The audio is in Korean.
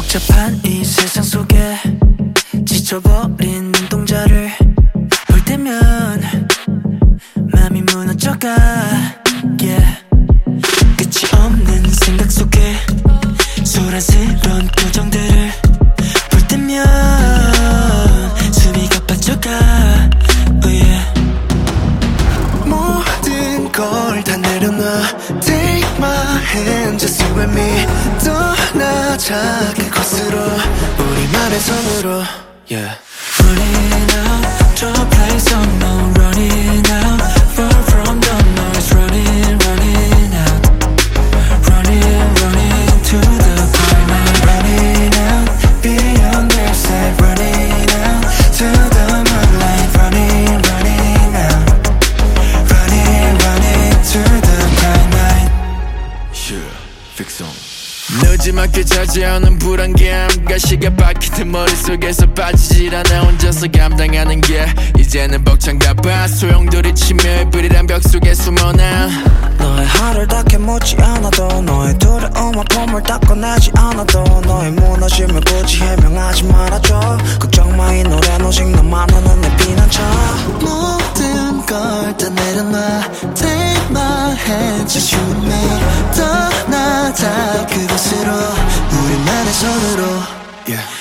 복잡한 이 세상 속에 지쳐버린 눈동자를 볼 때면 맘이 무너져가 yeah. 끝이 없는 생각 속에 소란스러운 표정들을 볼 때면 숨이 가빠져가 oh yeah. 모든 걸 다 내려놔 Take my hand just you and me 떠나자 그곳으로 우리만의 손으로 yeah. Running out to a place unknown Running out far from the noise Running, running out Running, running to the bright night Running out beyond their sight Running out to the moonlight Running, running out Running, running to the bright night Yeah, fix on 늦지막히 찾아오는 불안감 가시가 박히듯 머릿속에서 빠지질 않아 혼자서 감당하는 게 이제는 벅찬가 봐 소용돌이 치며 불이란 벽 속에 숨어나 너의 하를 다 캐묻지 않아도 너의 두려움 아픔을 다 꺼내지 않아도 너의 무너짐을 굳이 해명하지 말아줘 걱정 마 이 노래는 오직 너만은 내 피난처 모든 걸 다 내려놔 Take my hand just you and me 떠나자 그곳으로 우리만의 손으로 yeah.